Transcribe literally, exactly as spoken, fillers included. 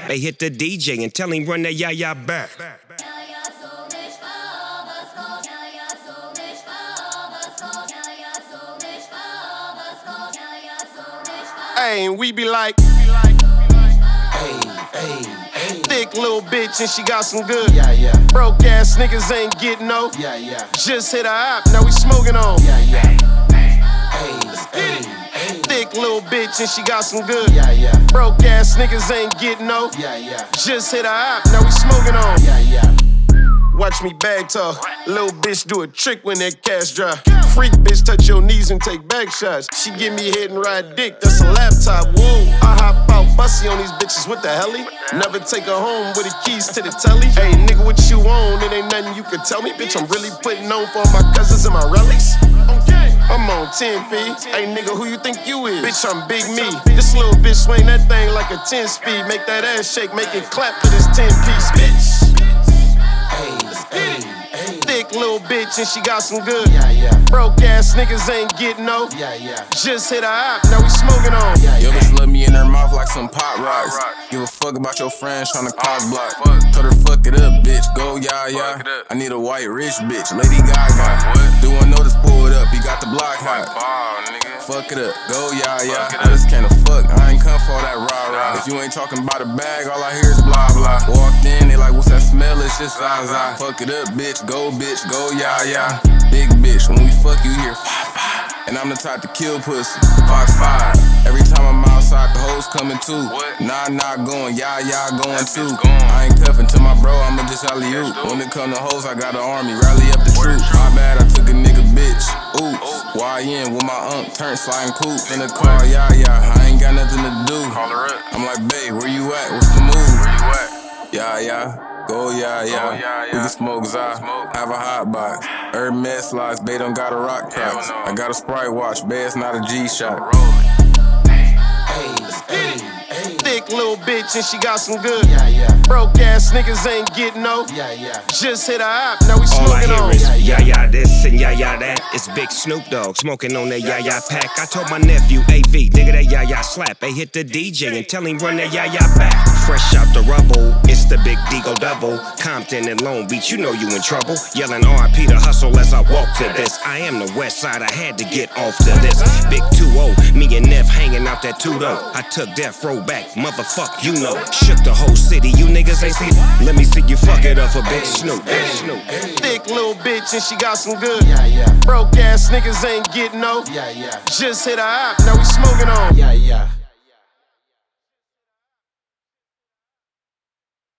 Hey, hit the D J and tell him run that yaya back. Hey, and we be like, hey, hey, hey. Thick little bitch and she got some good. Yeah, yeah. Broke ass niggas ain't getting no. Yeah, yeah. Just hit a op, now we smoking on. Yeah, yeah. Hey, hey, hey. Thick little bitch and she got some good. Yeah, yeah. Broke ass niggas ain't getting no. Yeah, yeah. Just hit a op, now we smoking on. Yeah, yeah. Watch me bag talk. Little bitch do a trick when that cash dry. Freak bitch touch your knees and take back shots. She give me head and ride dick, that's a laptop. Whoa, I hop out bussy on these bitches, what the helly? Never take her home with the keys to the telly. Hey nigga, what you on? It ain't nothing you can tell me. Bitch, I'm really putting on for my cousins and my relics. I'm on ten P. Hey nigga, who you think you is? Bitch, I'm Big Me. This little bitch swing that thing like a ten speed. Make that ass shake, make it clap for this ten piece, bitch. Thick little bitch and she got some good. Yeah, yeah. Broke ass niggas ain't getting no. Yeah, yeah. Just hit a op, now we smoking on. Yeah, Yo, yeah. bitch love me in her mouth like some pop rocks. Give a fuck about your friends tryna cock block. Told her fuck it up, bitch. Go yeah yeah. I need a white rich bitch. Lady Gaga. Doing notice, pull it up. You got the block hot. Fuck it up. Go yeah yeah. I just can't fuck. I ain't come for that rah rah. If you ain't talking about a bag, all I hear is blah blah. Walked in, they like, what's that smell? It's just Zaza. Fuck it up, bitch. Go bitch. Go yeah yeah. Big bitch. When we fuck, you hear five five. And I'm the type to kill pussy. Fox five. Every time I'm outside, the hoes coming too. Nah, nah, going, yeah, yeah, going too. I ain't cuffing to my bro, I'ma just alley-oop. When it come to hoes, I got an army, rally up the troops. My bad, I took a nigga bitch. Oops. Y in with my ump, turn sliding coupe. In the car, yeah, yeah, I ain't got nothing to do. I'm like, babe, where you at? What's the move? Yeah, yeah. Go yeah, yeah. We can smoke Zah, have a hot box. Hermes slides, they don't got a rock crocs. I got a Sprite watch, but it's not a G-Shock. Thick little bitch and she got some good. Yeah, yeah. Broke ass niggas ain't getting no. Yeah, yeah. Just hit a op, now we All I smoking hear on. is yaya this and yaya that. It's Big Snoop Dogg smoking on that yaya pack. I told my nephew, A V, nigga that yaya slap. They hit the D J and tell him run that yaya back. Fresh out the rubble, it's the Big Deagle double. Compton and Long Beach, you know you in trouble. Yelling R I P to hustle as I walk to this. I am the West Side, I had to get off to this. Big two oh, me and Neff hanging out that two though. I took death row back, motherfuck, you know. Shook the whole city, you niggas ain't seen. Let me see you fuck it up for Big Snoop. Big Snoop. Thick little bitch and she got some good. Yeah, yeah. Broke ass niggas ain't getting no. Yeah, yeah. Just hit a op, now we smoking on. Yeah, yeah.